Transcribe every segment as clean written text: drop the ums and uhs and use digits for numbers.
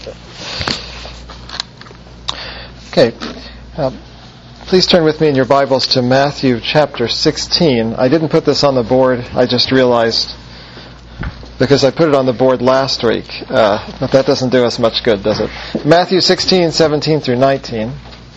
Okay. Please turn with me in your Bibles to Matthew chapter 16. I didn't put this on the board. I just realized because I put it on the board last week. But that doesn't do us much good, does it? Matthew 16, 17 through 19.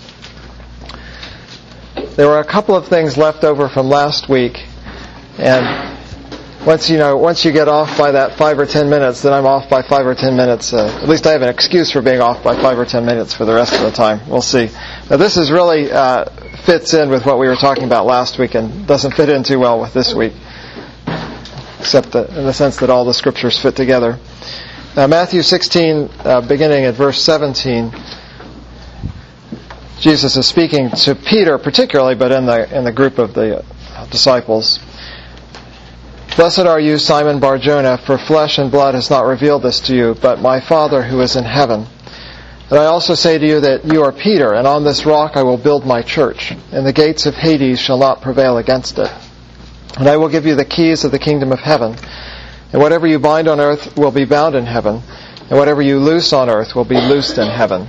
There were a couple of things left over from last week, and once you get off by that 5 or 10 minutes, then I'm off by 5 or 10 minutes. At least I have an excuse for being off by 5 or 10 minutes for the rest of the time. We'll see. Now, this is really fits in with what we were talking about last week and doesn't fit in too well with this week, except in the sense that all the scriptures fit together. Matthew 16, beginning at verse 17, Jesus is speaking to Peter particularly, but in the group of the disciples. Blessed are you, Simon Bar-Jonah, for flesh and blood has not revealed this to you, but my Father who is in heaven. And I also say to you that you are Peter, and on this rock I will build my church, and the gates of Hades shall not prevail against it. And I will give you the keys of the kingdom of heaven, and whatever you bind on earth will be bound in heaven, and whatever you loose on earth will be loosed in heaven.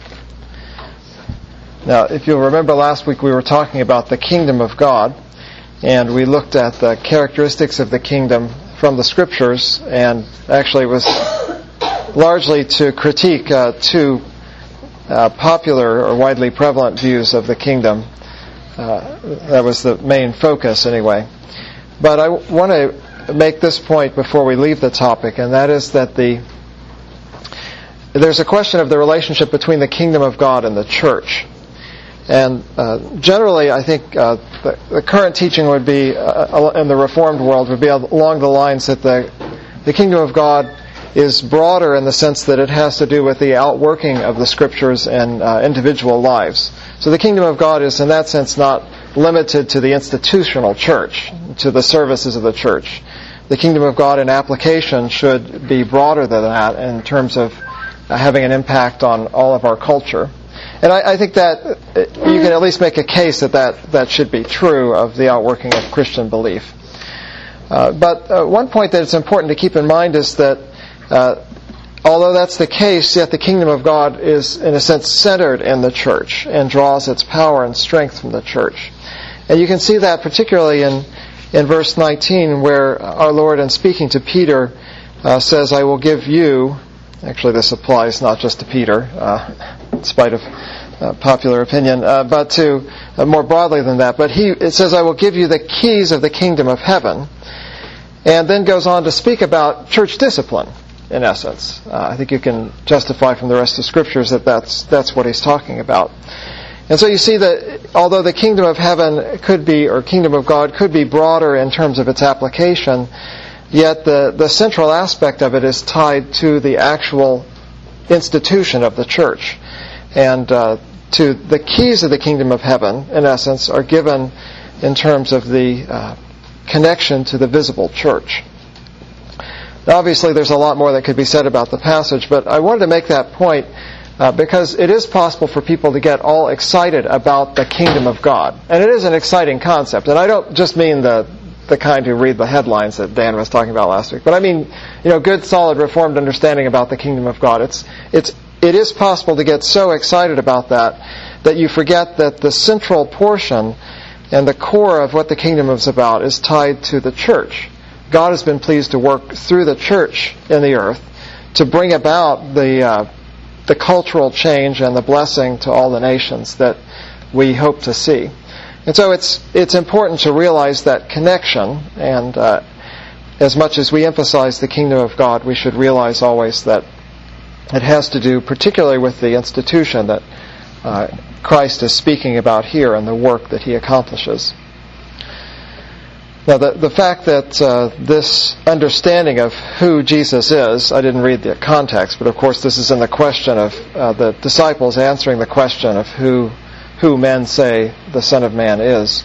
Now, if you'll remember last week we were talking about the kingdom of God, and we looked at the characteristics of the kingdom from the Scriptures, and actually it was largely to critique two popular or widely prevalent views of the kingdom. That was the main focus anyway. But I want to make this point before we leave the topic, and that is that there's a question of the relationship between the kingdom of God and the church. And generally, I think the current teaching would be, in the Reformed world, would be along the lines that the kingdom of God is broader in the sense that it has to do with the outworking of the Scriptures in individual lives. So the kingdom of God is, in that sense, not limited to the institutional church, to the services of the church. The kingdom of God in application should be broader than that in terms of having an impact on all of our culture. And I think that you can at least make a case that should be true of the outworking of Christian belief. But one point that it's important to keep in mind is that although that's the case, yet the kingdom of God is, in a sense, centered in the church and draws its power and strength from the church. And you can see that particularly in verse 19, where our Lord, in speaking to Peter, says, I will give you... Actually, this applies not just to Peter, in spite of popular opinion, but to more broadly than that. But it says, I will give you the keys of the kingdom of heaven, and then goes on to speak about church discipline, in essence. I think you can justify from the rest of the Scriptures that that's what he's talking about. And so you see that although the kingdom of heaven could be, or kingdom of God could be broader in terms of its application, yet the central aspect of it is tied to the actual institution of the church. And to the keys of the kingdom of heaven, in essence, are given in terms of the connection to the visible church. Now, obviously, there's a lot more that could be said about the passage, but I wanted to make that point because it is possible for people to get all excited about the kingdom of God. And it is an exciting concept. And I don't just mean the kind who read the headlines that Dan was talking about last week. But I mean, good, solid, Reformed understanding about the kingdom of God. It is possible to get so excited about that you forget that the central portion and the core of what the kingdom is about is tied to the church. God has been pleased to work through the church in the earth to bring about the cultural change and the blessing to all the nations that we hope to see. And so it's important to realize that connection, and as much as we emphasize the kingdom of God, we should realize always that it has to do particularly with the institution that Christ is speaking about here and the work that he accomplishes. Now, the fact that this understanding of who Jesus is, I didn't read the context, but of course this is in the question of the disciples answering the question of who men say the Son of Man is.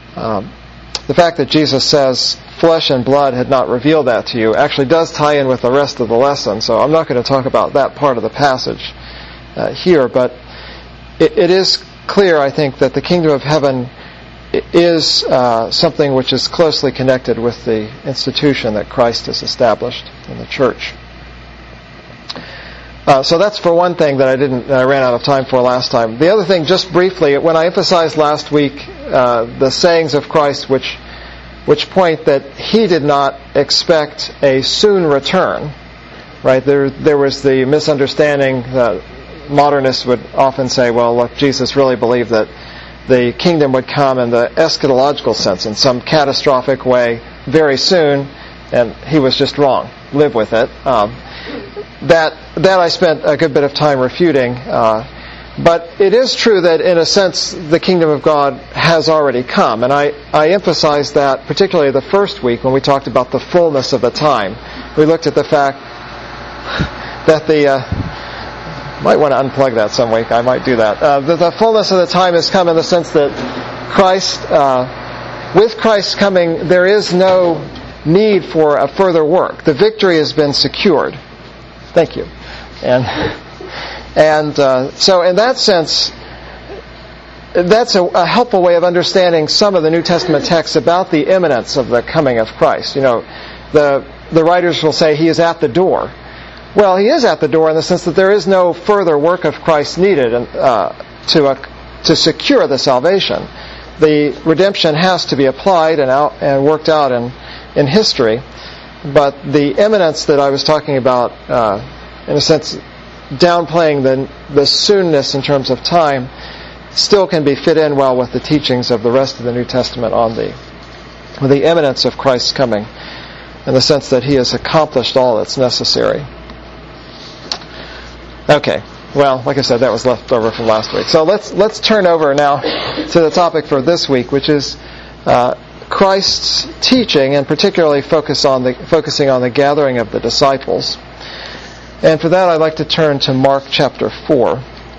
The fact that Jesus says, flesh and blood had not revealed that to you, actually does tie in with the rest of the lesson. So I'm not going to talk about that part of the passage here, but it is clear, I think, that the kingdom of heaven is something which is closely connected with the institution that Christ has established in the church. So that's for one thing that I ran out of time for last time. The other thing, just briefly, when I emphasized last week the sayings of Christ which point that he did not expect a soon return, right? There was the misunderstanding that modernists would often say, well, look, Jesus really believed that the kingdom would come in the eschatological sense, in some catastrophic way, very soon, and he was just wrong. Live with it. That I spent a good bit of time refuting. But it is true that, in a sense, the kingdom of God has already come. And I emphasized that, particularly the first week when we talked about the fullness of the time. We looked at the fact that might want to unplug that some week. I might do that. The fullness of the time has come in the sense that with Christ coming, there is no need for a further work. The victory has been secured. Thank you. And so in that sense, that's a helpful way of understanding some of the New Testament texts about the imminence of the coming of Christ. You know, the writers will say he is at the door. Well, he is at the door in the sense that there is no further work of Christ needed to secure the salvation. The redemption has to be applied and worked out in history. But the imminence that I was talking about, in a sense, downplaying the soonness in terms of time, still can be fit in well with the teachings of the rest of the New Testament on the imminence of Christ's coming, in the sense that he has accomplished all that's necessary. Okay, well, like I said, that was left over from last week. So let's turn over now to the topic for this week, which is Christ's teaching, and particularly focusing on the gathering of the disciples. And for that, I'd like to turn to Mark chapter 4.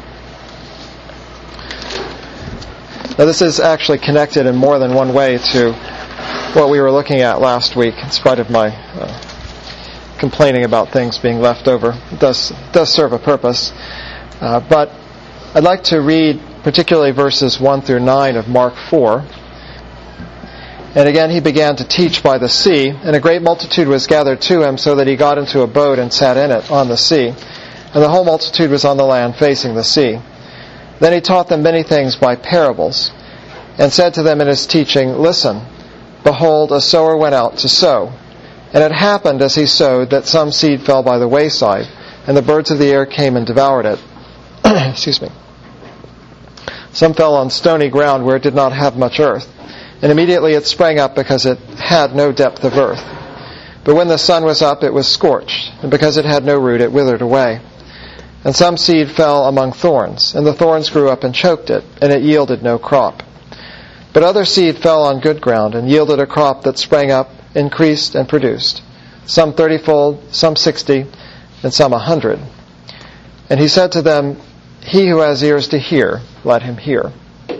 Now, this is actually connected in more than one way to what we were looking at last week, in spite of my complaining about things being left over. It does serve a purpose. But I'd like to read particularly verses 1 through 9 of Mark 4. And again he began to teach by the sea, and a great multitude was gathered to him, so that he got into a boat and sat in it on the sea. And the whole multitude was on the land facing the sea. Then he taught them many things by parables, and said to them in his teaching, Listen, behold, a sower went out to sow. And it happened as he sowed that some seed fell by the wayside, and the birds of the air came and devoured it. Excuse me. Some fell on stony ground where it did not have much earth. And immediately it sprang up because it had no depth of earth. But when the sun was up, it was scorched, and because it had no root, it withered away. And some seed fell among thorns, and the thorns grew up and choked it, and it yielded no crop. But other seed fell on good ground, and yielded a crop that sprang up, increased, and produced, some 30-fold, some 60, and some 100. And he said to them, He who has ears to hear, let him hear.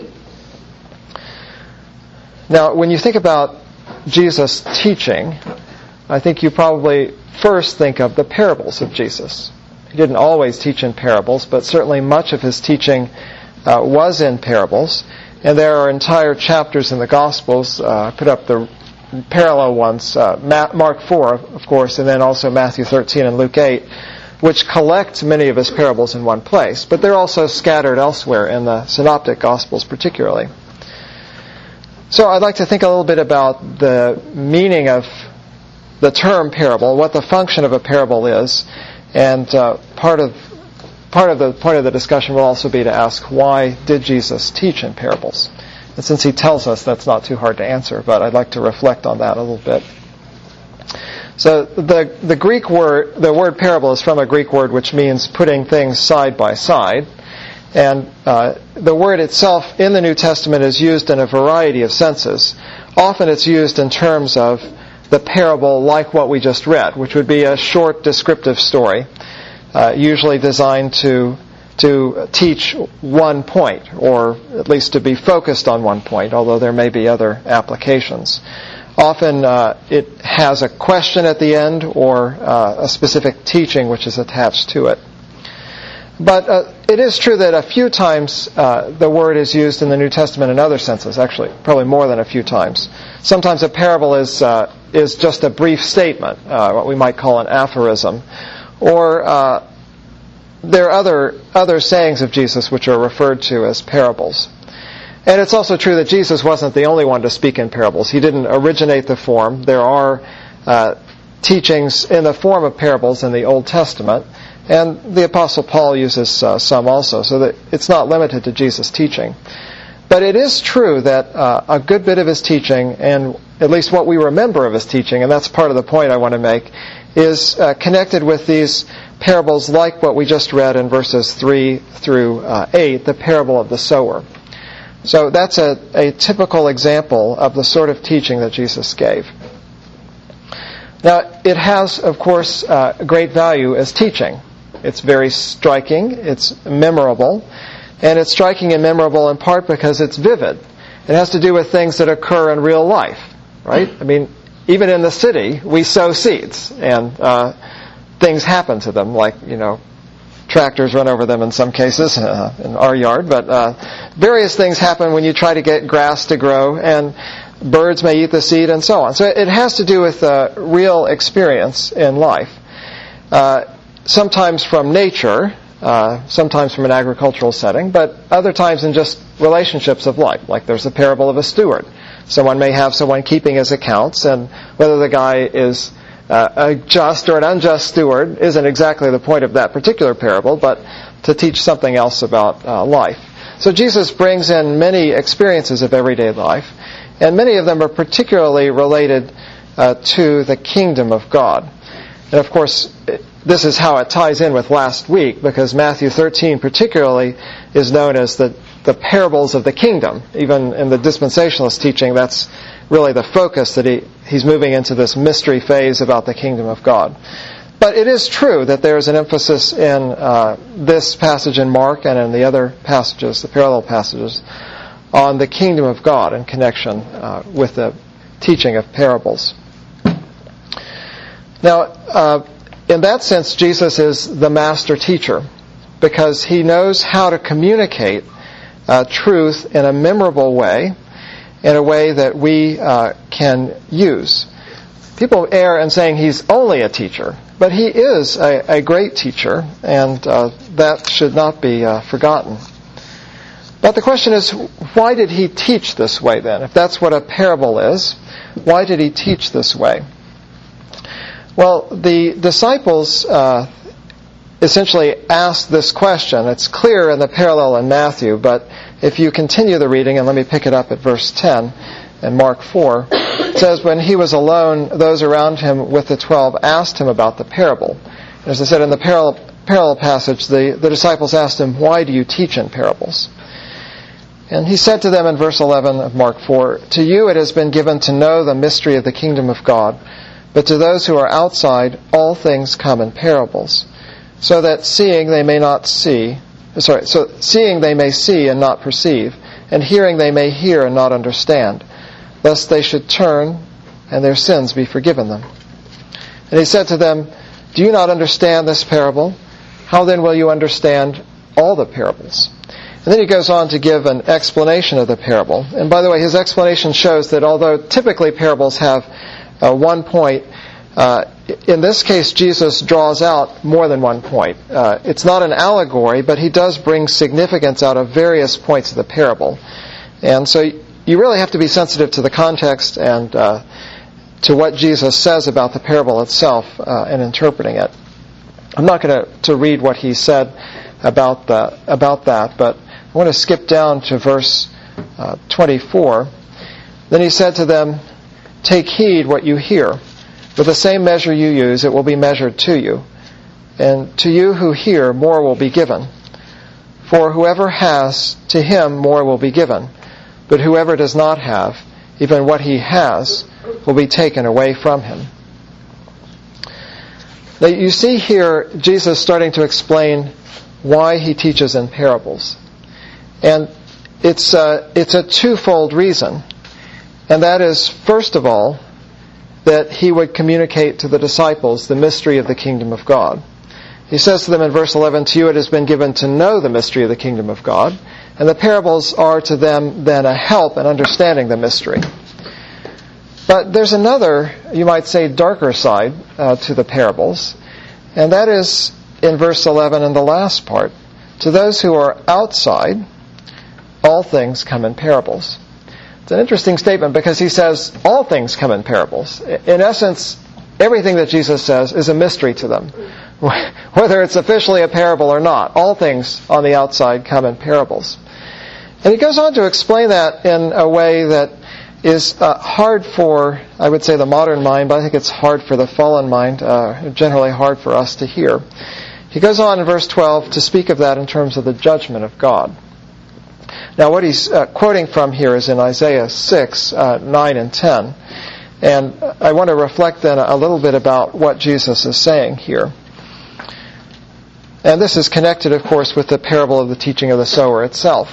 Now, when you think about Jesus' teaching, I think you probably first think of the parables of Jesus. He didn't always teach in parables, but certainly much of his teaching was in parables. And there are entire chapters in the Gospels, put up the parallel ones, Mark 4, of course, and then also Matthew 13 and Luke 8, which collect many of his parables in one place. But they're also scattered elsewhere in the Synoptic Gospels particularly. So I'd like to think a little bit about the meaning of the term parable, what the function of a parable is, and part of the discussion will also be to ask, why did Jesus teach in parables? And since he tells us, that's not too hard to answer, but I'd like to reflect on that a little bit. So the Greek word, the word parable is from a Greek word which means putting things side by side. And the word itself in the New Testament is used in a variety of senses. Often it's used in terms of the parable like what we just read, which would be a short descriptive story, usually designed to teach one point, or at least to be focused on one point, although there may be other applications. Often it has a question at the end or a specific teaching which is attached to it. But it is true that a few times the word is used in the New Testament in other senses, actually, probably more than a few times. Sometimes a parable is just a brief statement, what we might call an aphorism. Or there are other sayings of Jesus which are referred to as parables. And it's also true that Jesus wasn't the only one to speak in parables. He didn't originate the form. There are teachings in the form of parables in the Old Testament, and the Apostle Paul uses some also, so that it's not limited to Jesus' teaching. But it is true that a good bit of his teaching, and at least what we remember of his teaching, and that's part of the point I want to make, is connected with these parables like what we just read in verses 3 through 8, the parable of the sower. So that's a typical example of the sort of teaching that Jesus gave. Now, it has, of course, great value as teaching. It's very striking, it's memorable, and it's striking and memorable in part because it's vivid. It has to do with things that occur in real life, right? I mean, even in the city, we sow seeds, and things happen to them, like, tractors run over them in some cases in our yard, but various things happen when you try to get grass to grow, and birds may eat the seed and so on. So it has to do with real experience in life. Sometimes from nature, sometimes from an agricultural setting, but other times in just relationships of life. Like there's a parable of a steward. Someone may have someone keeping his accounts, and whether the guy is a just or an unjust steward isn't exactly the point of that particular parable, but to teach something else about life. So Jesus brings in many experiences of everyday life, and many of them are particularly related to the kingdom of God. And of course, this is how it ties in with last week, because Matthew 13 particularly is known as the parables of the kingdom. Even in the dispensationalist teaching, that's really the focus, that he's moving into this mystery phase about the kingdom of God. But it is true that there is an emphasis in this passage in Mark and in the other passages, the parallel passages, on the kingdom of God in connection with the teaching of parables. Now, in that sense, Jesus is the master teacher, because he knows how to communicate truth in a memorable way, in a way that we can use. People err in saying he's only a teacher, but he is a great teacher, and that should not be forgotten. But the question is, why did he teach this way then? If that's what a parable is, why did he teach this way? Well, the disciples essentially asked this question. It's clear in the parallel in Matthew, but if you continue the reading, and let me pick it up at verse 10 in Mark 4, it says, when he was alone, those around him with the 12 asked him about the parable. As I said, in the parallel passage, the disciples asked him, why do you teach in parables? And he said to them in verse 11 of Mark 4, to you it has been given to know the mystery of the kingdom of God, but to those who are outside, all things come in parables, so that seeing they may see and not perceive, and hearing they may hear and not understand, lest they should turn and their sins be forgiven them. And he said to them, do you not understand this parable? How then will you understand all the parables? And then he goes on to give an explanation of the parable. And by the way, his explanation shows that although typically parables have one point, in this case Jesus draws out more than one point. It's not an allegory, but he does bring significance out of various points of the parable. And so you really have to be sensitive to the context and to what Jesus says about the parable itself and interpreting it. I'm not going to read what he said about that, but I want to skip down to verse 24. Then he said to them, take heed what you hear. With the same measure you use, it will be measured to you. And to you who hear, more will be given. For whoever has, to him more will be given. But whoever does not have, even what he has, will be taken away from him. Now you see here Jesus starting to explain why he teaches in parables. And it's a twofold reason. And that is, first of all, that he would communicate to the disciples the mystery of the kingdom of God. He says to them in verse 11, to you it has been given to know the mystery of the kingdom of God. And the parables are to them then a help in understanding the mystery. But there's another, you might say, darker side to the parables. And that is, in verse 11 in the last part, to those who are outside, all things come in parables. It's an interesting statement because he says all things come in parables. In essence, everything that Jesus says is a mystery to them. Whether it's officially a parable or not, all things on the outside come in parables. And he goes on to explain that in a way that is hard for, I would say, the modern mind, but I think it's hard for the fallen mind, generally hard for us to hear. He goes on in verse 12 to speak of that in terms of the judgment of God. Now what he's quoting from here is in Isaiah 6, 9 and 10. And I want to reflect then a little bit about what Jesus is saying here. And this is connected, of course, with the parable of the teaching of the sower itself.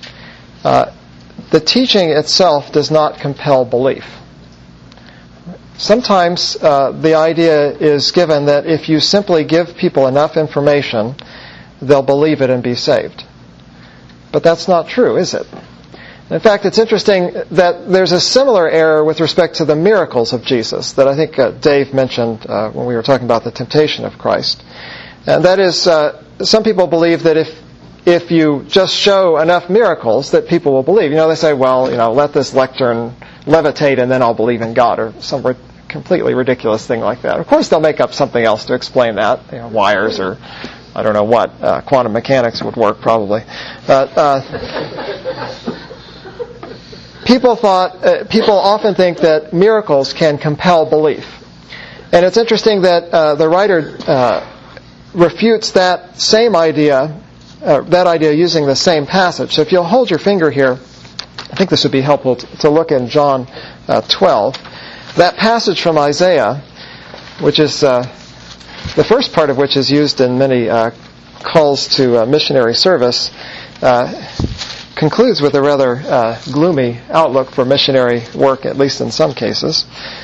The teaching itself does not compel belief. Sometimes the idea is given that if you simply give people enough information, they'll believe it and be saved. But that's not true, is it? In fact, it's interesting that there's a similar error with respect to the miracles of Jesus that I think Dave mentioned when we were talking about the temptation of Christ. And that is, some people believe that if you just show enough miracles that people will believe. They say, well, let this lectern levitate and then I'll believe in God, or some completely ridiculous thing like that. Of course, they'll make up something else to explain that, wires or I don't know what, quantum mechanics would work probably. But people often think that miracles can compel belief. And it's interesting that the writer refutes that same idea, using the same passage. So if you'll hold your finger here, I think this would be helpful to look in John 12. That passage from Isaiah, which is the first part of which is used in many calls to missionary service, concludes with a rather gloomy outlook for missionary work, at least in some cases.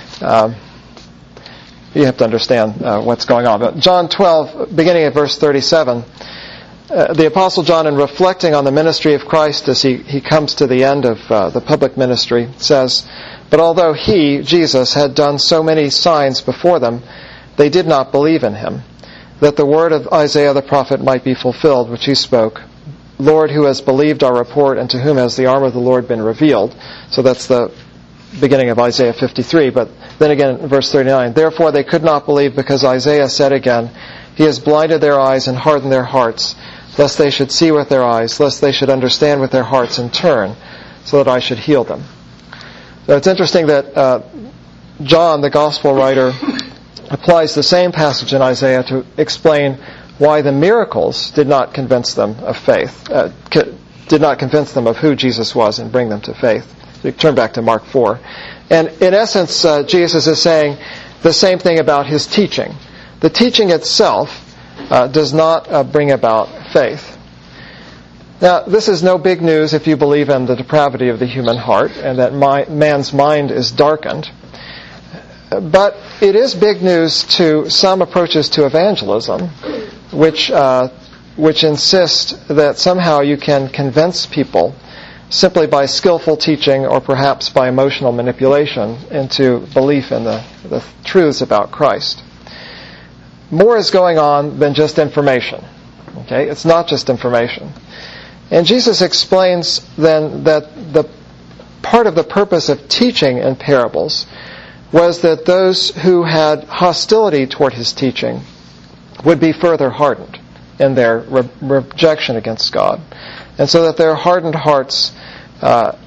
You have to understand what's going on. But John 12, beginning at verse 37, the Apostle John, in reflecting on the ministry of Christ as he comes to the end of the public ministry, says, "But although he, Jesus, had done so many signs before them, they did not believe in him, that the word of Isaiah the prophet might be fulfilled, which he spoke, 'Lord, who has believed our report, and to whom has the arm of the Lord been revealed?'" So that's the beginning of Isaiah 53. But then again, in verse 39, "Therefore they could not believe, because Isaiah said again, 'He has blinded their eyes and hardened their hearts, lest they should see with their eyes, lest they should understand with their hearts and turn, so that I should heal them.'" So it's interesting that John, the gospel writer, applies the same passage in Isaiah to explain why the miracles did not convince them of faith, did not convince them of who Jesus was and bring them to faith. So you turn back to Mark 4. And in essence, Jesus is saying the same thing about his teaching. The teaching itself does not bring about faith. Now, this is no big news if you believe in the depravity of the human heart and that man's mind is darkened. But it is big news to some approaches to evangelism, which insist that somehow you can convince people simply by skillful teaching or perhaps by emotional manipulation into belief in the truths about Christ. More is going on than just information. Okay? It's not just information. And Jesus explains then that the part of the purpose of teaching in parables was that those who had hostility toward his teaching would be further hardened in their rejection against God. And so that their hardened hearts, let's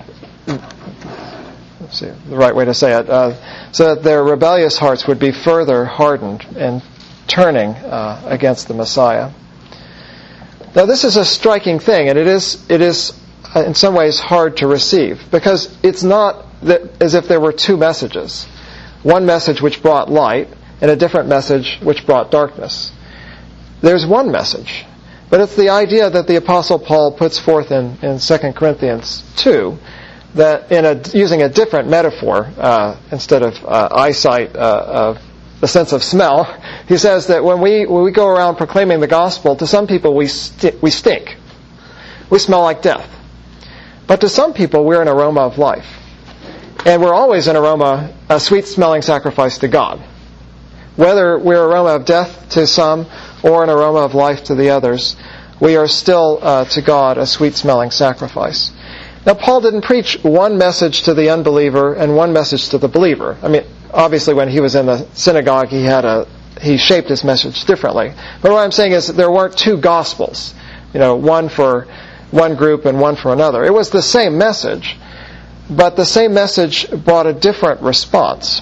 see the right way to say it, so that their rebellious hearts would be further hardened in turning against the Messiah. Now this is a striking thing, and it is in some ways hard to receive, because it's not as if there were two messages. One message which brought light, and a different message which brought darkness. There's one message, but it's the idea that the Apostle Paul puts forth in 2 Corinthians 2, that using a different metaphor, instead of eyesight, the sense of smell, he says that when we go around proclaiming the gospel, to some people we stink. We smell like death. But to some people we're an aroma of life. And we're always an aroma, a sweet-smelling sacrifice to God. Whether we're aroma of death to some or an aroma of life to the others, we are still to God a sweet-smelling sacrifice. Now, Paul didn't preach one message to the unbeliever and one message to the believer. I mean, obviously when he was in the synagogue, he shaped his message differently. But what I'm saying is that there weren't two gospels, one for one group and one for another. It was the same message, but the same message brought a different response.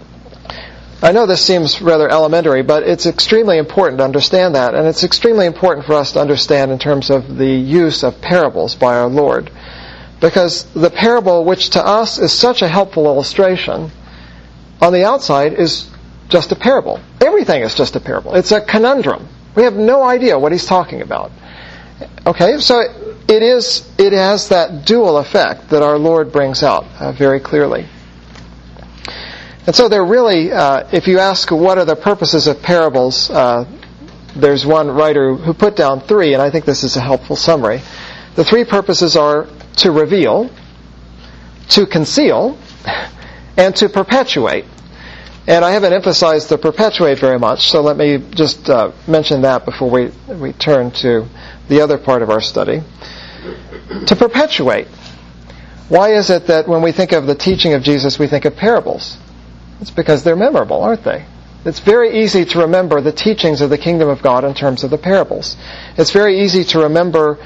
I know this seems rather elementary, but it's extremely important to understand that, and it's extremely important for us to understand in terms of the use of parables by our Lord. Because the parable, which to us is such a helpful illustration, on the outside is just a parable. Everything is just a parable. It's a conundrum. We have no idea what he's talking about. Okay, so it has that dual effect that our Lord brings out very clearly. And so they're really, if you ask what are the purposes of parables, there's one writer who put down 3, and I think this is a helpful summary. The 3 purposes are to reveal, to conceal, and to perpetuate. And I haven't emphasized the perpetuate very much, so let me just mention that before we turn to the other part of our study. To perpetuate. Why is it that when we think of the teaching of Jesus, we think of parables? It's because they're memorable, aren't they? It's very easy to remember the teachings of the kingdom of God in terms of the parables. It's very easy to remember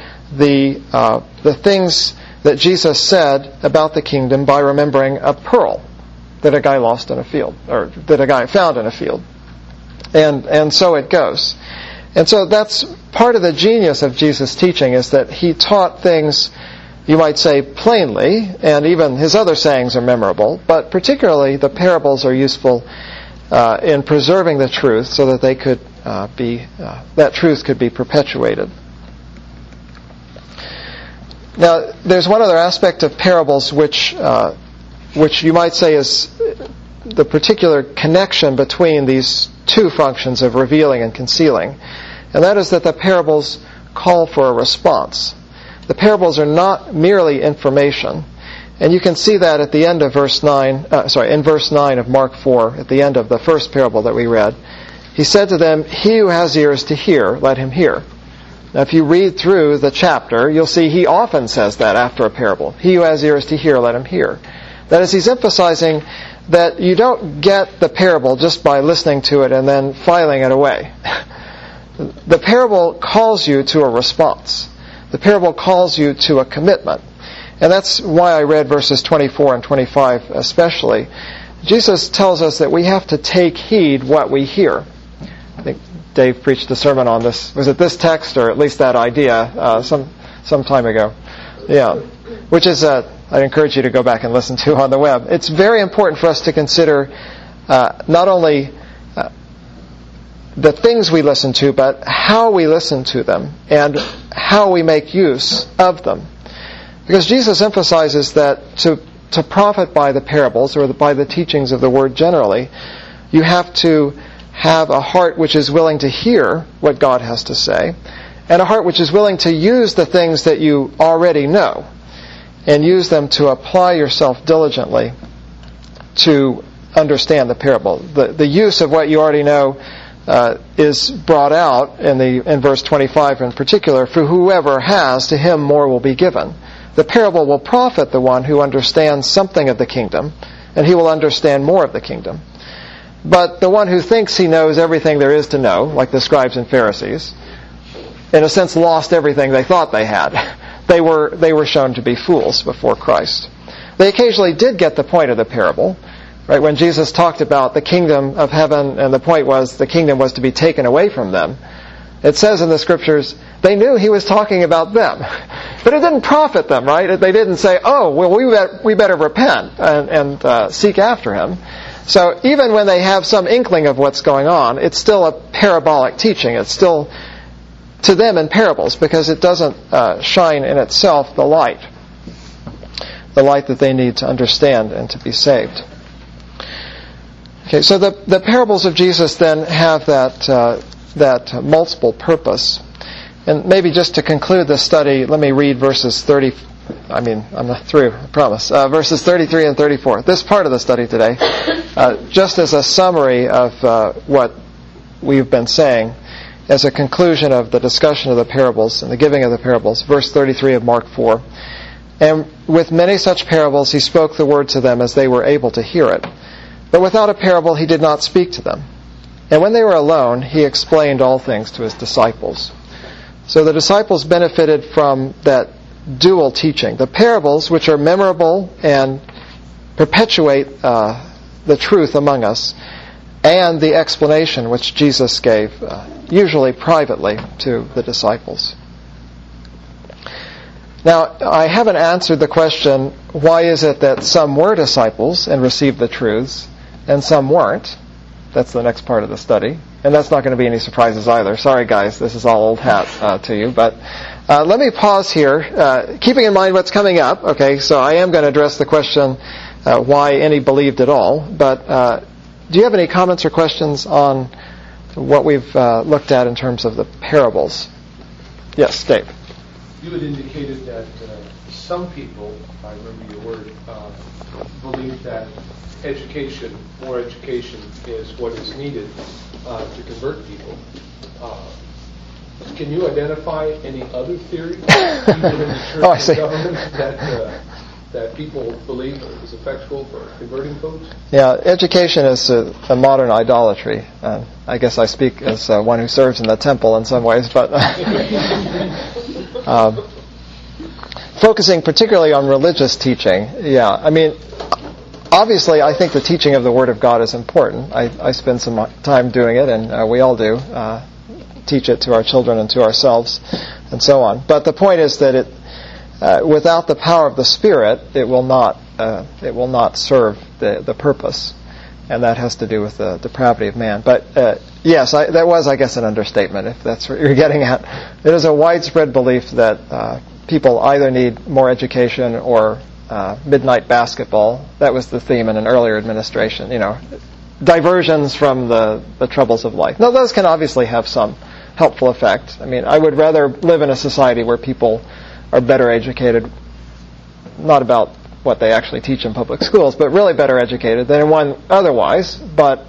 the things that Jesus said about the kingdom by remembering a pearl that a guy lost in a field, or that a guy found in a field. And so it goes. And so that's part of the genius of Jesus' teaching, is that he taught things, you might say, plainly, and even his other sayings are memorable, but particularly the parables are useful in preserving the truth so that they could that truth could be perpetuated. Now, there's one other aspect of parables which you might say is the particular connection between these 2 functions of revealing and concealing, and that is that the parables call for a response. The parables are not merely information, and you can see that at the end of in verse 9 of Mark 4, at the end of the first parable that we read. He said to them, "He who has ears to hear, let him hear." Now, if you read through the chapter, you'll see he often says that after a parable. He who has ears to hear, let him hear. That is, he's emphasizing that you don't get the parable just by listening to it and then filing it away. The parable calls you to a response. The parable calls you to a commitment. And that's why I read verses 24 and 25 especially. Jesus tells us that we have to take heed what we hear. I think Dave preached a sermon on this. Was it this text, or at least that idea, some time ago? Yeah. Which is, I'd encourage you to go back and listen to on the web. It's very important for us to consider not only the things we listen to, but how we listen to them and how we make use of them. Because Jesus emphasizes that to profit by the parables, or by the teachings of the Word generally, you have to have a heart which is willing to hear what God has to say, and a heart which is willing to use the things that you already know, and use them to apply yourself diligently to understand the parable. The use of what you already know is brought out in verse 25 in particular. For whoever has, to him more will be given. The parable will profit the one who understands something of the kingdom, and he will understand more of the kingdom. But the one who thinks he knows everything there is to know, like the scribes and Pharisees, in a sense lost everything they thought they had. They were shown to be fools before Christ. They occasionally did get the point of the parable. Right, when Jesus talked about the kingdom of heaven, and the point was the kingdom was to be taken away from them, it says in the scriptures, they knew he was talking about them. But it didn't profit them, right? They didn't say, oh, well, we better repent and seek after him. So even when they have some inkling of what's going on, it's still a parabolic teaching. It's still to them in parables, because it doesn't shine in itself the light that they need to understand and to be saved. Okay, so the parables of Jesus then have that multiple purpose. And maybe just to conclude this study, let me read verses 30. I'm not through, I promise. Verses 33 and 34. This part of the study today, just as a summary of what we've been saying. as a conclusion of the discussion of the parables and the giving of the parables. Verse 33 of Mark 4. And with many such parables he spoke the word to them as they were able to hear it. But without a parable he did not speak to them. And when they were alone, he explained all things to his disciples. So the disciples benefited from that dual teaching. The parables, which are memorable and perpetuate the truth among us, and the explanation which Jesus gave, usually privately, to the disciples. Now, I haven't answered the question, why is it that some were disciples and received the truths, and some weren't? That's the next part of the study. And that's not going to be any surprises either. Sorry, guys, this is all old hat to you. But let me pause here, keeping in mind what's coming up. Okay, so I am going to address the question, why any believed at all. But do you have any comments or questions on what we've looked at in terms of the parables? Yes, Dave. You had indicated that some people, if I remember your word, believe that more education is what is needed to convert people. Can you identify any other theory, even in the church and government, that people believe is effectual for converting folks? Yeah, education is a modern idolatry. I guess I speak as one who serves in the temple in some ways, but focusing particularly on religious teaching, yeah. I mean, obviously, I think the teaching of the Word of God is important. I spend some time doing it, and we all do. Teach it to our children and to ourselves, and so on. But the point is that without the power of the Spirit, it will not serve the purpose, and that has to do with the depravity of man. But yes, that was, I guess, an understatement, if that's what you're getting at. It is a widespread belief that people either need more education or midnight basketball. That was the theme in an earlier administration. Diversions from the troubles of life. Now, those can obviously have some helpful effect. I mean, I would rather live in a society where people are better educated, not about what they actually teach in public schools, but really better educated than in one otherwise. But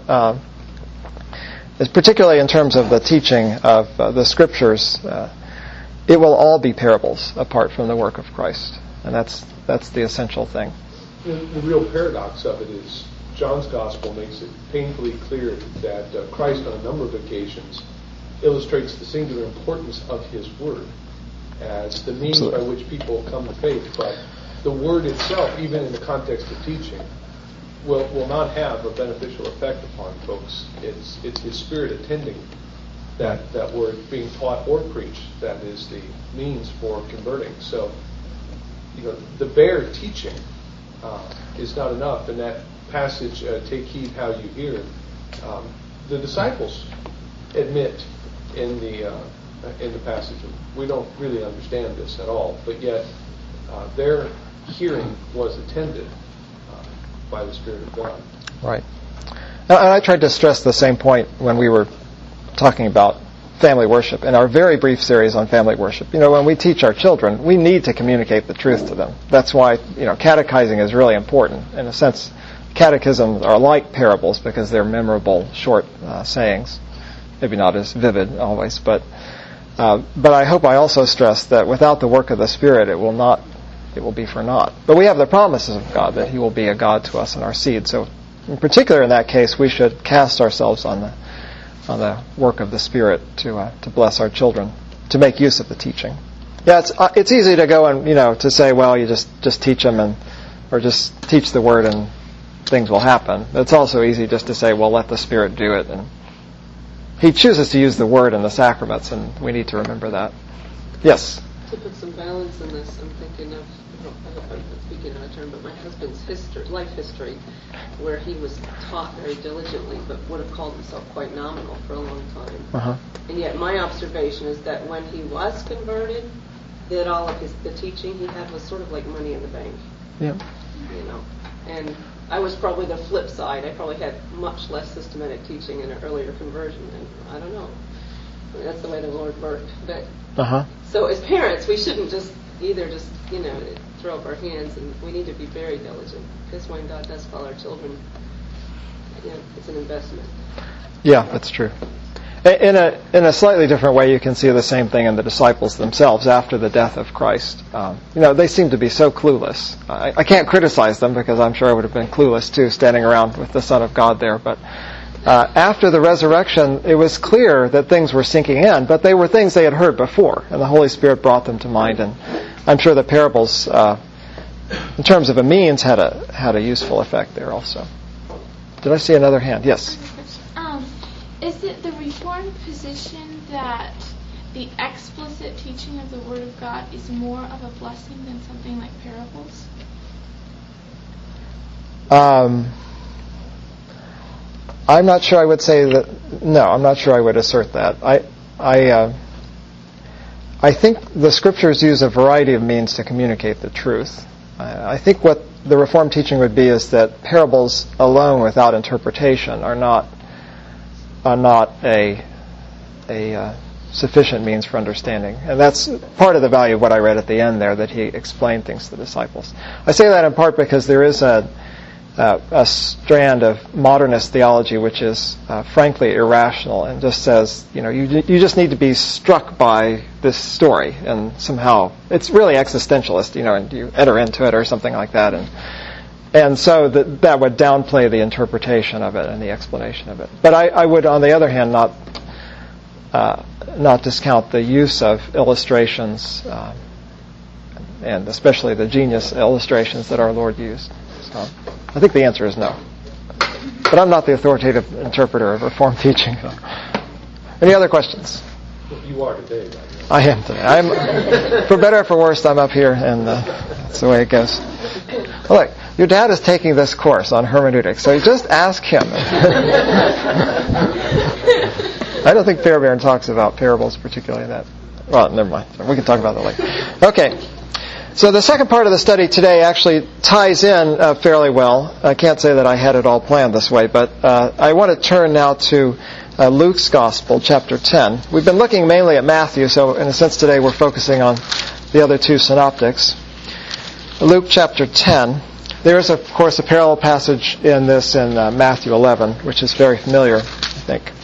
particularly in terms of the teaching of the Scriptures, it will all be parables apart from the work of Christ. And that's the essential thing. The real paradox of it is John's Gospel makes it painfully clear that Christ on a number of occasions illustrates the singular importance of his Word as the means by which people come to faith. But the Word itself, even in the context of teaching, will not have a beneficial effect upon folks. It's his Spirit attending that Word being taught or preached that is the means for converting. So, the bare teaching is not enough. In that passage, take heed how you hear, the disciples admit in the passage, we don't really understand this at all, but yet their hearing was attended by the Spirit of God. Right. And I tried to stress the same point when we were talking about family worship in our very brief series on family worship. When we teach our children, we need to communicate the truth to them. That's why, catechizing is really important. In a sense, catechisms are like parables because they're memorable, short sayings. Maybe not as vivid always, but I hope I also stress that without the work of the Spirit, it will be for naught. But we have the promises of God that He will be a God to us and our seed. So, in particular, in that case, we should cast ourselves on the work of the Spirit to bless our children, to make use of the teaching. Yeah, it's easy to go and to say, well, you just teach them or just teach the Word and things will happen. But it's also easy just to say, well, let the Spirit do it. And He chooses to use the Word and the sacraments, and we need to remember that. Yes? To put some balance in this, I'm thinking of, I hope I'm not speaking out of turn, but my husband's life history, where he was taught very diligently, but would have called himself quite nominal for a long time. Uh-huh. And yet my observation is that when he was converted, that all of the teaching he had was sort of like money in the bank. Yeah. And I was probably the flip side. I probably had much less systematic teaching in an earlier conversion, and I don't know. That's the way the Lord worked. But So as parents, we shouldn't just throw up our hands, and we need to be very diligent, because when God does call our children, it's an investment. Yeah, that's true. In a slightly different way, you can see the same thing in the disciples themselves after the death of Christ. They seem to be so clueless. I can't criticize them because I'm sure I would have been clueless too, standing around with the Son of God there. But after the resurrection, it was clear that things were sinking in, but they were things they had heard before, and the Holy Spirit brought them to mind. And I'm sure the parables, in terms of a means, had a useful effect there also. Did I see another hand? Yes. Is it the Reformed position that the explicit teaching of the Word of God is more of a blessing than something like parables? I'm not sure I would say that. No, I'm not sure I would assert that. I think the Scriptures use a variety of means to communicate the truth. I think what the Reformed teaching would be is that parables alone without interpretation are not a sufficient means for understanding. And that's part of the value of what I read at the end there, that he explained things to the disciples. I say that in part because there is a strand of modernist theology which is frankly irrational and just says, you just need to be struck by this story, and somehow it's really existentialist, and you enter into it or something like that, and so that would downplay the interpretation of it and the explanation of it. But I would, on the other hand, not discount the use of illustrations, and especially the genius illustrations that our Lord used. So I think the answer is no. But I'm not the authoritative interpreter of Reformed teaching. So. Any other questions? Well, you are today, right? I am today. For better or for worse, I'm up here, and that's the way it goes. Well, look, your dad is taking this course on hermeneutics, so you just ask him. I don't think Fairbairn talks about parables particularly that. Well, never mind. We can talk about that later. Okay. So the second part of the study today actually ties in fairly well. I can't say that I had it all planned this way, but I want to turn now to Luke's Gospel, chapter 10. We've been looking mainly at Matthew, so in a sense today we're focusing on the other two synoptics. Luke chapter 10. There is, of course, a parallel passage in this in Matthew 11, which is very familiar, I think.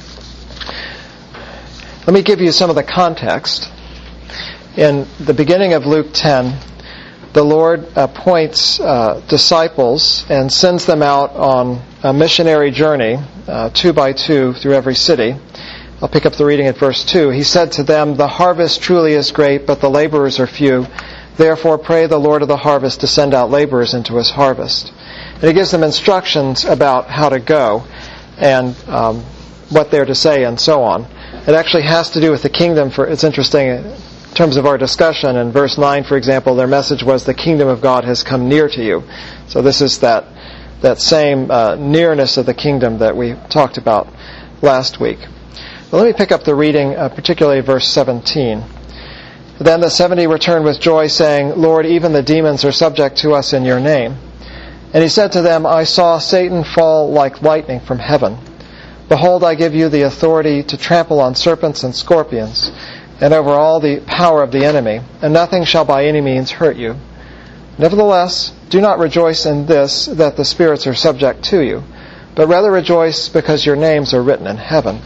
Let me give you some of the context. In the beginning of Luke 10, the Lord appoints disciples and sends them out on a missionary journey, 2 by 2, through every city. I'll pick up the reading at verse 2. He said to them, "The harvest truly is great, but the laborers are few. Therefore pray the Lord of the harvest to send out laborers into his harvest." And he gives them instructions about how to go and what they're to say and so on. It actually has to do with the kingdom. It's interesting in terms of our discussion. In verse 9, for example, their message was, "The kingdom of God has come near to you." So this is that same nearness of the kingdom that we talked about last week. But let me pick up the reading, particularly verse 17. "Then the 70 returned with joy, saying, 'Lord, even the demons are subject to us in your name.' And he said to them, 'I saw Satan fall like lightning from heaven. Behold, I give you the authority to trample on serpents and scorpions, and over all the power of the enemy, and nothing shall by any means hurt you. Nevertheless, do not rejoice in this, that the spirits are subject to you, but rather rejoice because your names are written in heaven.'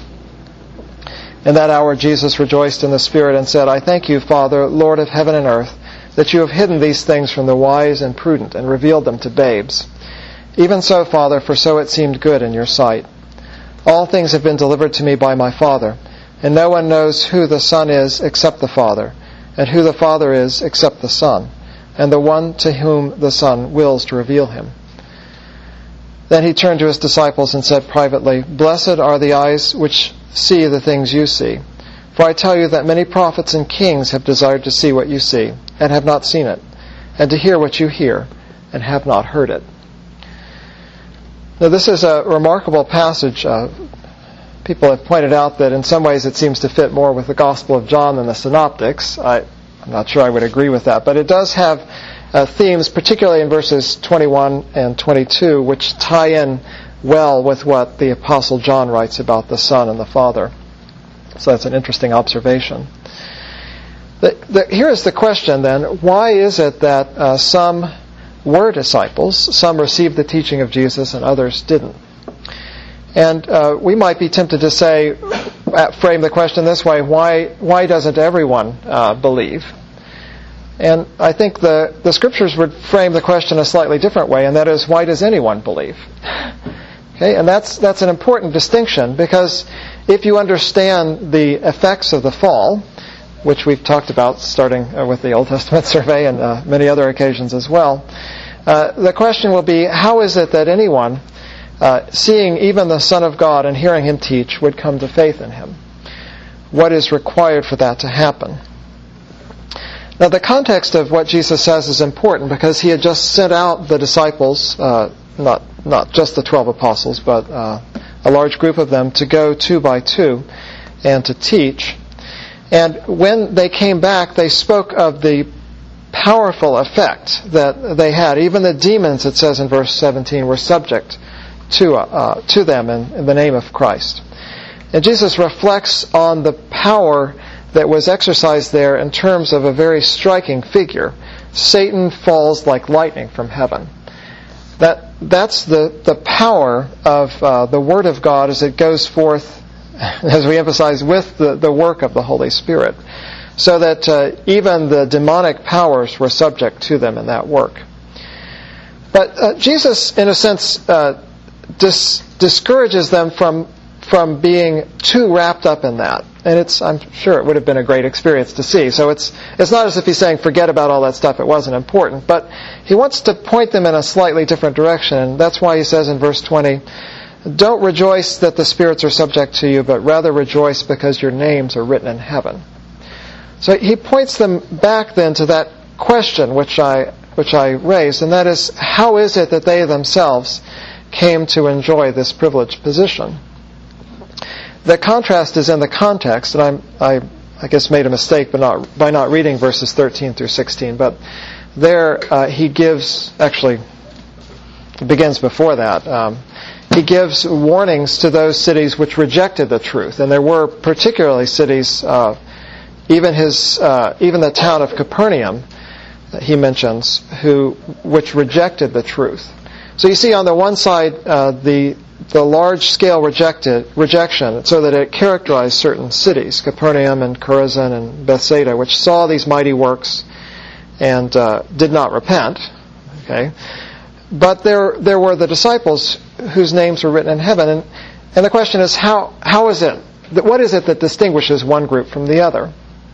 In that hour Jesus rejoiced in the Spirit and said, 'I thank you, Father, Lord of heaven and earth, that you have hidden these things from the wise and prudent and revealed them to babes. Even so, Father, for so it seemed good in your sight. All things have been delivered to me by my Father, and no one knows who the Son is except the Father, and who the Father is except the Son, and the one to whom the Son wills to reveal him.' Then he turned to his disciples and said privately, 'Blessed are the eyes which see the things you see. For I tell you that many prophets and kings have desired to see what you see, and have not seen it, and to hear what you hear, and have not heard it.'" Now this is a remarkable passage. People have pointed out that in some ways it seems to fit more with the Gospel of John than the Synoptics. I'm not sure I would agree with that, but it does have themes, particularly in verses 21 and 22, which tie in well with what the Apostle John writes about the Son and the Father. So that's an interesting observation. Here is the question then: why is it that some were disciples, some received the teaching of Jesus, and others didn't? And we might be tempted to say, frame the question this way: why doesn't everyone believe? And I think the Scriptures would frame the question a slightly different way, and that is, why does anyone believe? Okay, and that's an important distinction, because if you understand the effects of the fall, which we've talked about starting with the Old Testament survey and many other occasions as well, the question will be, how is it that anyone, seeing even the Son of God and hearing Him teach, would come to faith in Him? What is required for that to happen? Now, the context of what Jesus says is important, because He had just sent out the disciples, not just the 12 apostles, but a large group of them, to go 2 by 2 and to teach. And when they came back, they spoke of the powerful effect that they had. Even the demons, it says in verse 17, were subject to them in the name of Christ. And Jesus reflects on the power that was exercised there in terms of a very striking figure. Satan falls like lightning from heaven. That's the power of the Word of God as it goes forth, as we emphasize, with the work of the Holy Spirit, so that even the demonic powers were subject to them in that work. But Jesus, in a sense, discourages them from being too wrapped up in that. And I'm sure it would have been a great experience to see. So it's not as if He's saying, forget about all that stuff, it wasn't important. But He wants to point them in a slightly different direction. And that's why He says in verse 20, don't rejoice that the spirits are subject to you, but rather rejoice because your names are written in heaven. So He points them back then to that question which I raised, and that is, how is it that they themselves came to enjoy this privileged position? The contrast is in the context, and I guess made a mistake by not reading verses 13 through 16, but there He gives, actually it begins before that, He gives warnings to those cities which rejected the truth, and there were particularly cities, even the town of Capernaum, He mentions, which rejected the truth. So you see on the one side the large-scale rejection, so that it characterized certain cities, Capernaum and Chorazin and Bethsaida, which saw these mighty works and did not repent. Okay, but there were the disciples whose names were written in heaven, and the question is, how is it? What is it that distinguishes one group from the other?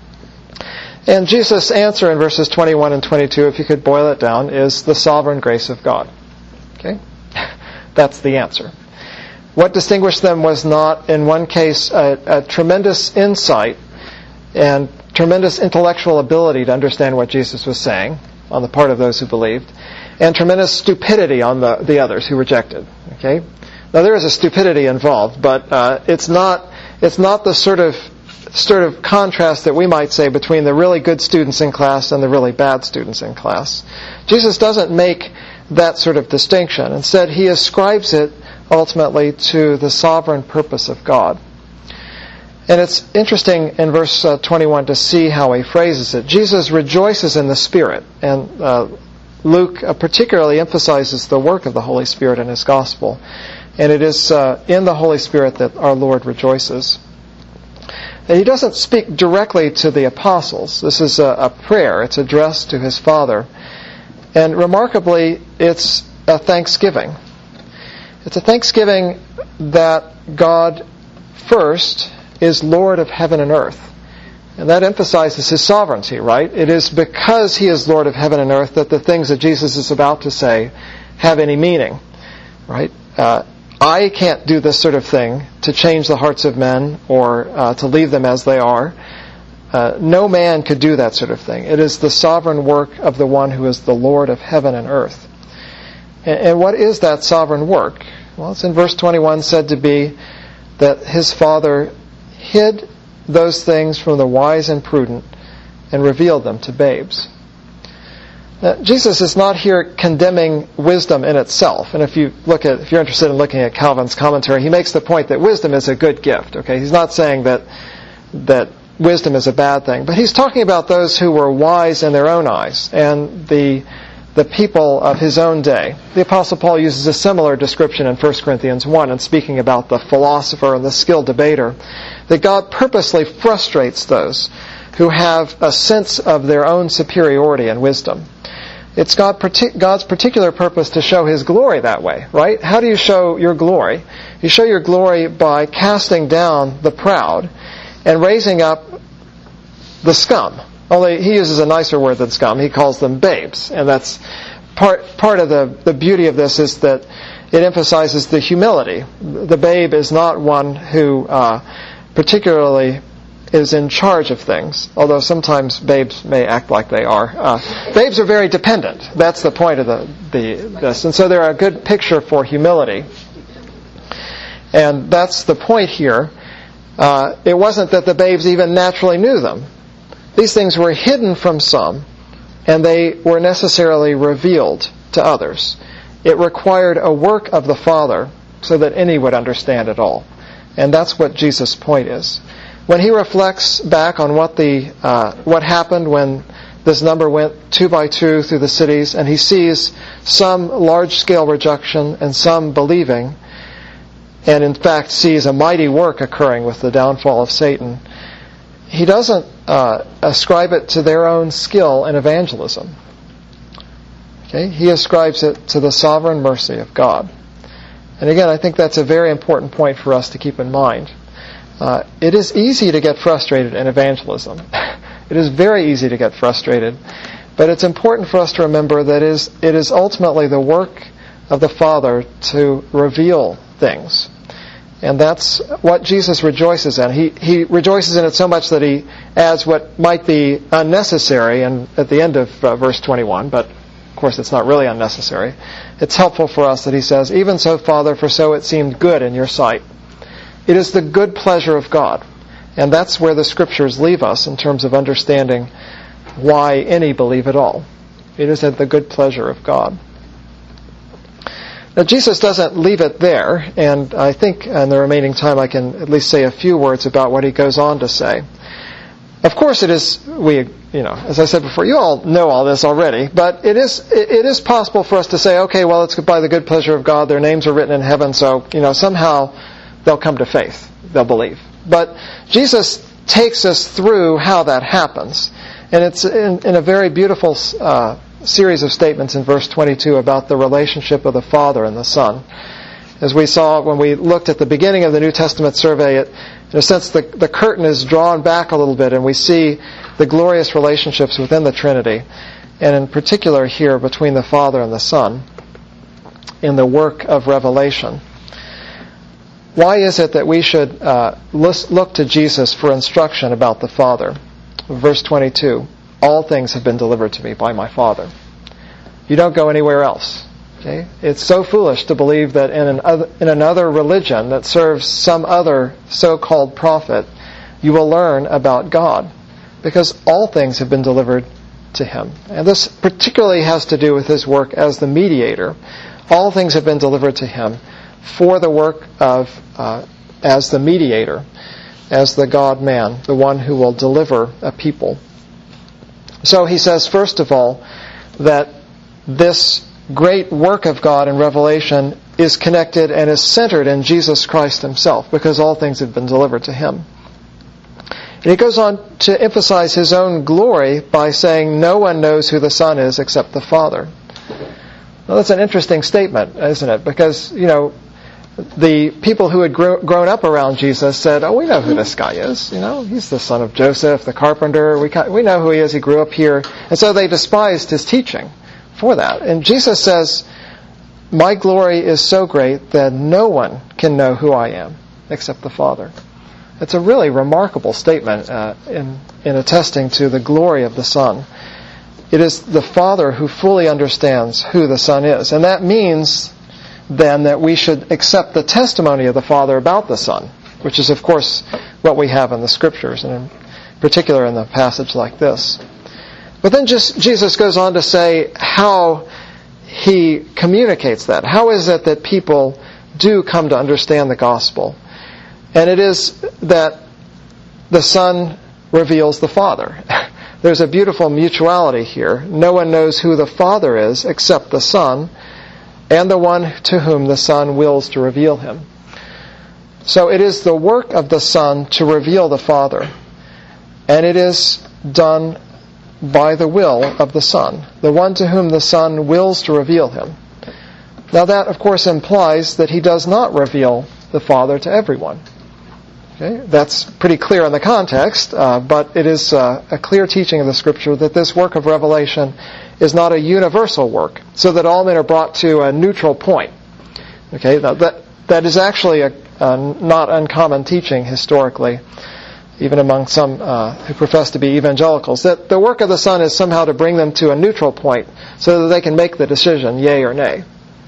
And Jesus' answer in verses 21 and 22, if you could boil it down, is the sovereign grace of God. Okay, that's the answer. What distinguished them was not, in one case, a tremendous insight and tremendous intellectual ability to understand what Jesus was saying on the part of those who believed, and tremendous stupidity on the others who rejected. Okay, now there is a stupidity involved, but it's not the sort of contrast that we might say between the really good students in class and the really bad students in class. Jesus doesn't make that sort of distinction. Instead, He ascribes it ultimately to the sovereign purpose of God. And it's interesting in verse 21 to see how He phrases it. Jesus rejoices in the Spirit, and Luke particularly emphasizes the work of the Holy Spirit in his Gospel. And it is in the Holy Spirit that our Lord rejoices. And He doesn't speak directly to the apostles. This is a prayer. It's addressed to His Father. And remarkably, it's a thanksgiving. It's a thanksgiving that God first is Lord of heaven and earth. And that emphasizes His sovereignty, right? It is because He is Lord of heaven and earth that the things that Jesus is about to say have any meaning, right? I can't do this sort of thing to change the hearts of men or to leave them as they are. No man could do that sort of thing. It is the sovereign work of the one who is the Lord of heaven and earth. And what is that sovereign work? Well, it's in verse 21 said to be that His Father hid those things from the wise and prudent and revealed them to babes. Now, Jesus is not here condemning wisdom in itself. And if you're interested in looking at Calvin's commentary, he makes the point that wisdom is a good gift. Okay, he's not saying that wisdom is a bad thing, but he's talking about those who were wise in their own eyes, and the the people of his own day. The Apostle Paul uses a similar description in 1 Corinthians 1 in speaking about the philosopher and the skilled debater, that God purposely frustrates those who have a sense of their own superiority and wisdom. It's God's particular purpose to show His glory that way, right? How do you show your glory? You show your glory by casting down the proud and raising up the scum. Only he uses a nicer word than scum. He calls them babes. And that's part of the beauty of this is that it emphasizes the humility. The babe is not one who particularly is in charge of things, although sometimes babes may act like they are. Babes are very dependent. That's the point of this. And so they're a good picture for humility. And that's the point here. It wasn't that the babes even naturally knew them. These things were hidden from some, and they were necessarily revealed to others. It required a work of the Father so that any would understand it all. And that's what Jesus' point is. When he reflects back on what happened when this number went 2 by 2 through the cities, and he sees some large-scale rejection and some believing, and in fact sees a mighty work occurring with the downfall of Satan, he doesn't ascribe it to their own skill in evangelism. Okay? He ascribes it to the sovereign mercy of God. And again, I think that's a very important point for us to keep in mind. It is easy to get frustrated in evangelism. It is very easy to get frustrated. But it's important for us to remember that it is ultimately the work of the Father to reveal things. And that's what Jesus rejoices in. He rejoices in it so much that he adds what might be unnecessary at the end of verse 21, but of course it's not really unnecessary. It's helpful for us that he says, "Even so, Father, for so it seemed good in your sight." It is the good pleasure of God. And that's where the Scriptures leave us in terms of understanding why any believe at all. It is at the good pleasure of God. Now, Jesus doesn't leave it there, and I think in the remaining time I can at least say a few words about what he goes on to say. Of course it is, as I said before, you all know all this already, but it is possible for us to say, okay, well, it's by the good pleasure of God, their names are written in heaven, so, somehow they'll come to faith, they'll believe. But Jesus takes us through how that happens, and it's in a very beautiful series of statements in verse 22 about the relationship of the Father and the Son. As we saw when we looked at the beginning of the New Testament survey, in a sense the curtain is drawn back a little bit and we see the glorious relationships within the Trinity, and in particular here between the Father and the Son in the work of revelation. Why is it that we should look to Jesus for instruction about the Father? Verse 22, "All things have been delivered to me by my Father." You don't go anywhere else. Okay? It's so foolish to believe that in another religion that serves some other so-called prophet, you will learn about God, because all things have been delivered to Him. And this particularly has to do with His work as the mediator. All things have been delivered to Him for the work of as the mediator, as the God-man, the one who will deliver a people. So he says, first of all, that this great work of God in Revelation is connected and is centered in Jesus Christ Himself, because all things have been delivered to Him. And he goes on to emphasize His own glory by saying, "No one knows who the Son is except the Father." Well, that's an interesting statement, isn't it? Because, the people who had grown up around Jesus said, "Oh, we know who this guy is. He's the son of Joseph, the carpenter. We know who he is. He grew up here." And so they despised His teaching for that. And Jesus says, "My glory is so great that no one can know who I am except the Father." It's a really remarkable statement in attesting to the glory of the Son. It is the Father who fully understands who the Son is. And that means then that we should accept the testimony of the Father about the Son, which is, of course, what we have in the Scriptures, and in particular in a passage like this. But then Jesus goes on to say how He communicates that. How is it that people do come to understand the gospel? And it is that the Son reveals the Father. there's a beautiful mutuality here. No one knows who the Father is except the Son, and the one to whom the Son wills to reveal him. So it is the work of the Son to reveal the Father, and it is done by the will of the Son, the one to whom the Son wills to reveal him. Now that, of course, implies that he does not reveal the Father to everyone. Okay? That's pretty clear in the context, but it is a clear teaching of the Scripture that this work of revelation is not a universal work, so that all men are brought to a neutral point. Okay, now that is actually a not uncommon teaching historically, even among some who profess to be evangelicals, that the work of the Son is somehow to bring them to a neutral point so that they can make the decision, yea or nay.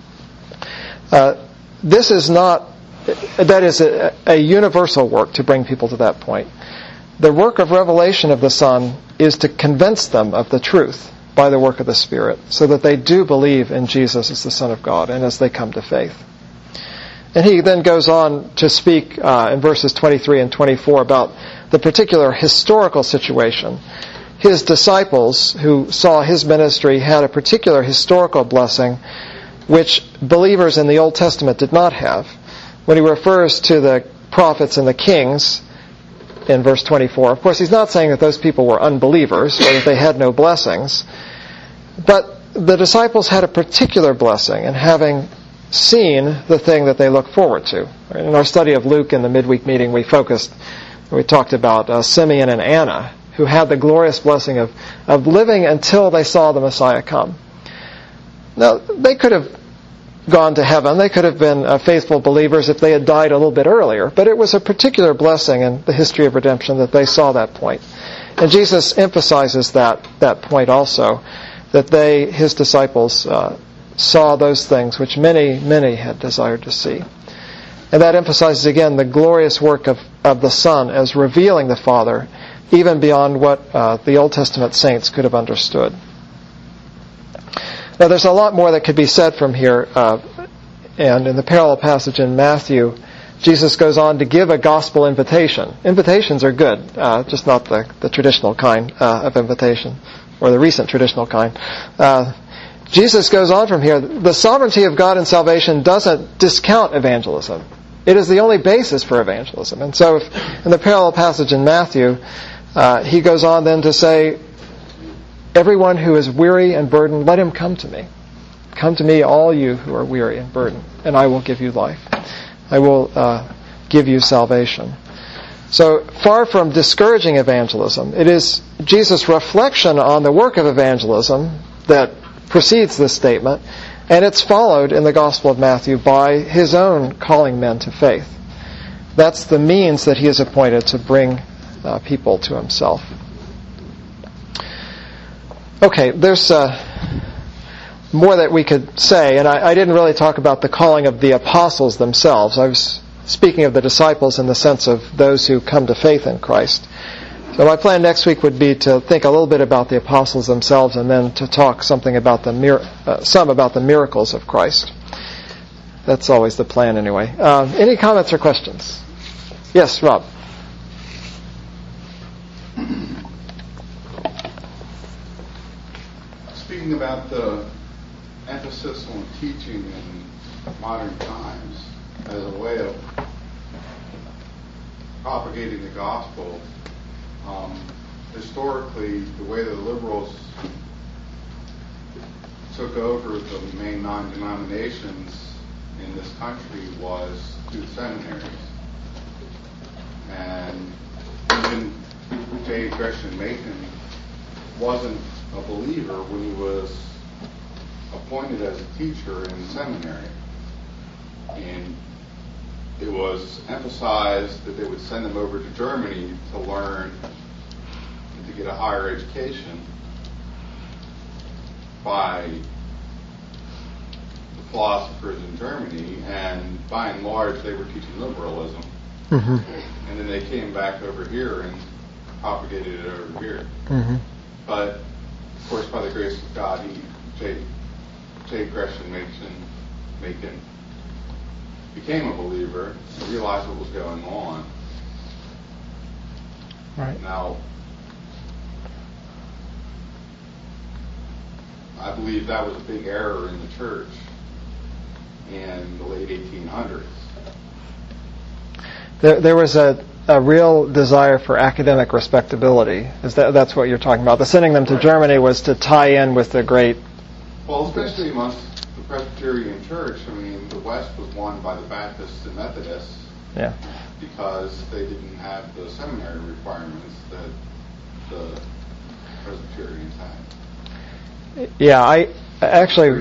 This is not, that is a universal work to bring people to that point. The work of revelation of the Son is to convince them of the truth by the work of the Spirit, so that they do believe in Jesus as the Son of God and as they come to faith. And he then goes on to speak in verses 23 and 24 about the particular historical situation. His disciples who saw his ministry had a particular historical blessing which believers in the Old Testament did not have. When he refers to the prophets and the kings in verse 24, of course he's not saying that those people were unbelievers or that they had no blessings, but the disciples had a particular blessing in having seen the thing that they look forward to. In our study of Luke in the midweek meeting, we talked about Simeon and Anna, who had the glorious blessing of living until they saw the Messiah come. Now, they could have gone to heaven. They could have been faithful believers if they had died a little bit earlier, but it was a particular blessing in the history of redemption that they saw that point. And Jesus emphasizes that point also, that his disciples, saw those things which many, many had desired to see. And that emphasizes again the glorious work of the Son as revealing the Father, even beyond what the Old Testament saints could have understood. Now there's a lot more that could be said from here, and in the parallel passage in Matthew, Jesus goes on to give a gospel invitation. Invitations are good, just not the traditional kind of invitation, or the recent traditional kind. Jesus goes on from here. The sovereignty of God in salvation doesn't discount evangelism. It is the only basis for evangelism. And so in the parallel passage in Matthew, he goes on then to say, everyone who is weary and burdened, let him come to me. Come to me, all you who are weary and burdened, and I will give you life. I will give you salvation. So far from discouraging evangelism, it is Jesus' reflection on the work of evangelism that precedes this statement, and it's followed in the Gospel of Matthew by his own calling men to faith. That's the means that he has appointed to bring people to himself. Okay, there's more that we could say, and I didn't really talk about the calling of the apostles themselves. I was speaking of the disciples in the sense of those who come to faith in Christ. So my plan next week would be to think a little bit about the apostles themselves, and then to talk something about some about the miracles of Christ. That's always the plan, anyway. Any comments or questions? Yes, Rob. Speaking about the emphasis on teaching in modern times as a way of propagating the gospel. Historically, the way the liberals took over the main non-denominations in this country was through the seminaries. And even J. Gresham Machen wasn't a believer when he was appointed as a teacher in the seminary. And it was emphasized that they would send them over to Germany to learn and to get a higher education by the philosophers in Germany, and by and large they were teaching liberalism. Mm-hmm. And then they came back over here and propagated it over here. Mm-hmm. But of course, by the grace of God, J. Gresham Machen became a believer, realized what was going on. Right. Now, I believe that was a big error in the church in the late 1800s. There was a real desire for academic respectability. That's what you're talking about? The sending them to Germany was to tie in with the great... Well, especially amongst the Presbyterian Church. I mean, the West was won by the Baptists and Methodists. Yeah. Because they didn't have the seminary requirements that the Presbyterians had. Yeah, I actually...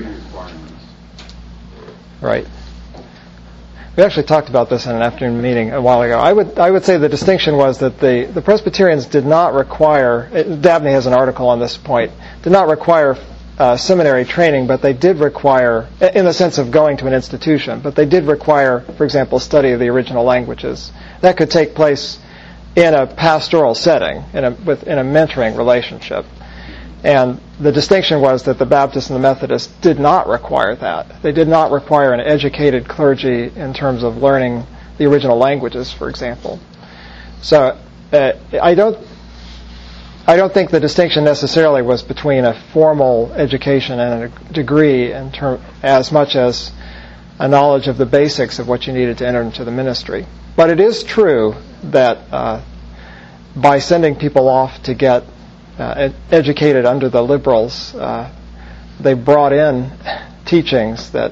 Right. We actually talked about this in an afternoon meeting a while ago. I would say the distinction was that the Presbyterians did not require, Dabney has an article on this point, did not require seminary training, but they did require, in the sense of going to an institution, but they did require, for example, study of the original languages. That could take place in a pastoral setting, in a mentoring relationship. And the distinction was that the Baptists and the Methodists did not require that. They did not require an educated clergy in terms of learning the original languages, for example. So I don't think the distinction necessarily was between a formal education and a degree as much as a knowledge of the basics of what you needed to enter into the ministry. But it is true that by sending people off to get educated under the liberals, they brought in teachings that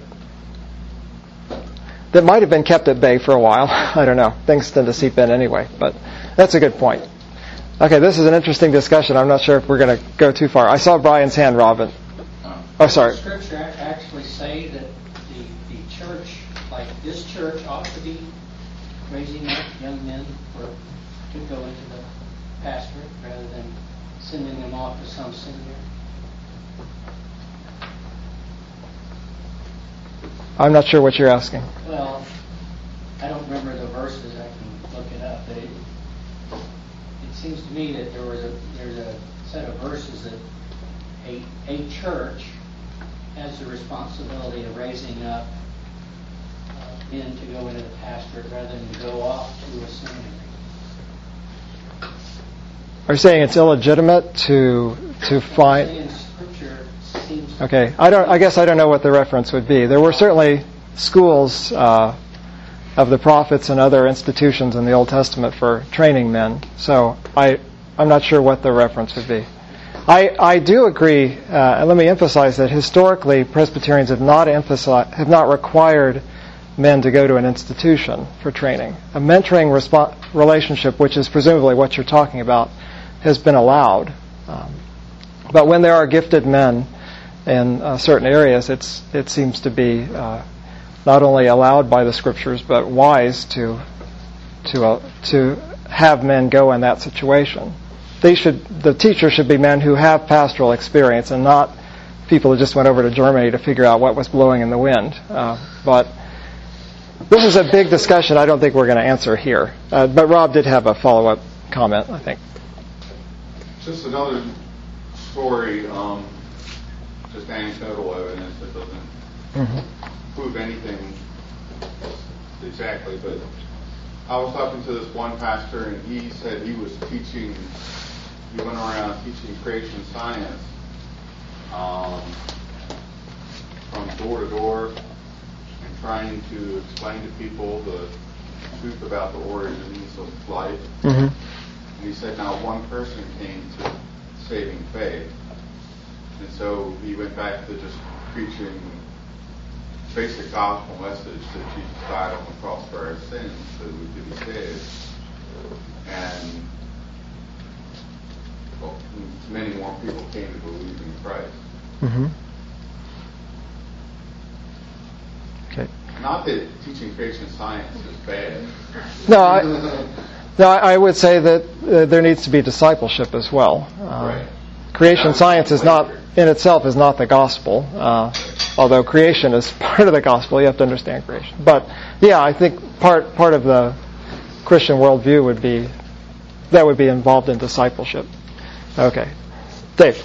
might have been kept at bay for a while. I don't know. Things tend to seep in anyway, but that's a good point. Okay, this is an interesting discussion. I'm not sure if we're going to go too far. I saw Brian's hand, Robin. Oh, sorry. Does Scripture actually say that the church, like this church, ought to be raising up young men to go into the pastorate rather than sending them off to some seminary? I'm not sure what you're asking. Well, I don't remember the verses. I can look it up, but it seems to me that there's a set of verses that a church has the responsibility of raising up men to go into the pastorate rather than to go off to a seminary. Are you saying it's illegitimate to find? Okay, I guess I don't know what the reference would be. There were certainly schools of the prophets and other institutions in the Old Testament for training men. So I'm not sure what the reference would be. I do agree, and let me emphasize that historically Presbyterians have not required men to go to an institution for training. A mentoring relationship, which is presumably what you're talking about, has been allowed. But when there are gifted men in certain areas, it seems to be not only allowed by the Scriptures, but wise to have men go in that situation. The teachers should be men who have pastoral experience and not people who just went over to Germany to figure out what was blowing in the wind. But this is a big discussion I don't think we're going to answer here. But Rob did have a follow-up comment, I think. Just another story, just anecdotal evidence that doesn't prove anything exactly, but I was talking to this one pastor, and he said he went around teaching creation science from door to door and trying to explain to people the truth about the origins of life. Mm-hmm. And he said now one person came to saving faith. And so he went back to just preaching basic gospel message that Jesus died on the cross for our sins so that we could be saved. And many more people came to believe in Christ. Mm-hmm. Okay. Not that teaching creation science is bad. No, I would say that there needs to be discipleship as well. Right. Creation science is not, in itself, is not the gospel. Although creation is part of the gospel, you have to understand creation. But yeah, I think part of the Christian worldview would be involved in discipleship. Okay, Dave.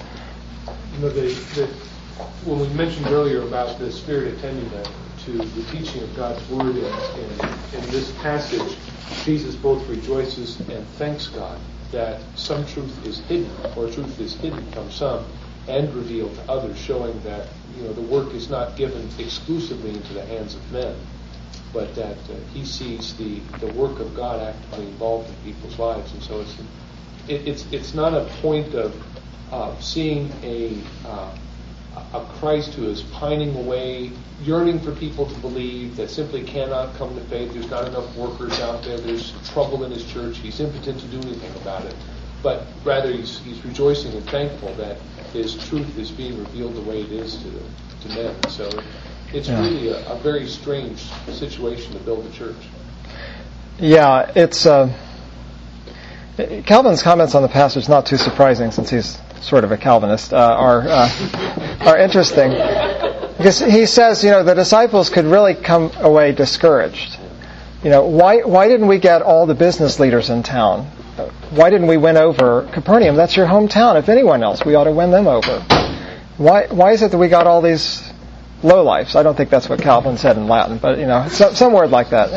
When we mentioned earlier about the Spirit attending to the teaching of God's Word, and in this passage, Jesus both rejoices and thanks God that some truth is hidden, or truth is hidden from some, and reveal to others, showing that the work is not given exclusively into the hands of men, but that he sees the work of God actively involved in people's lives. And so it's not a point of seeing a Christ who is pining away, yearning for people to believe, that simply cannot come to faith. There's not enough workers out there. There's trouble in his church. He's impotent to do anything about it. But rather, he's rejoicing and thankful that his truth is being revealed the way it is to men. So it's really a very strange situation to build a church. Yeah, it's Calvin's comments on the passage, not too surprising since he's sort of a Calvinist, are interesting. Because he says, the disciples could really come away discouraged. Why didn't we get all the business leaders in town? Why didn't we win over Capernaum? That's your hometown. If anyone else, we ought to win them over. Why is it that we got all these lowlifes? I don't think that's what Calvin said in Latin, but some word like that.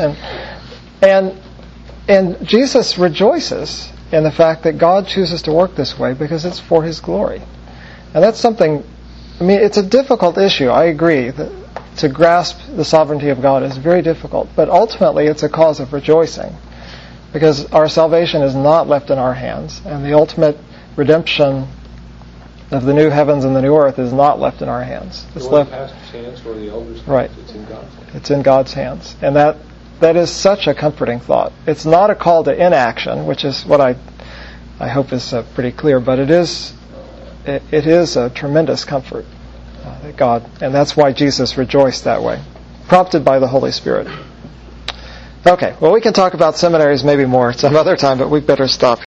And Jesus rejoices in the fact that God chooses to work this way because it's for His glory. And that's something. It's a difficult issue. I agree that to grasp the sovereignty of God is very difficult, but ultimately it's a cause of rejoicing. Because our salvation is not left in our hands, and the ultimate redemption of the new heavens and the new earth is not left in our hands. It's left in the pastor's hands or the elders' hands. Right. It's in God's hands. It's in God's hands, and that is such a comforting thought. It's not a call to inaction, which is what I hope is pretty clear, but it is a tremendous comfort that God, and that's why Jesus rejoiced that way, prompted by the Holy Spirit. Okay, well, we can talk about seminaries maybe more some other time, but we'd better stop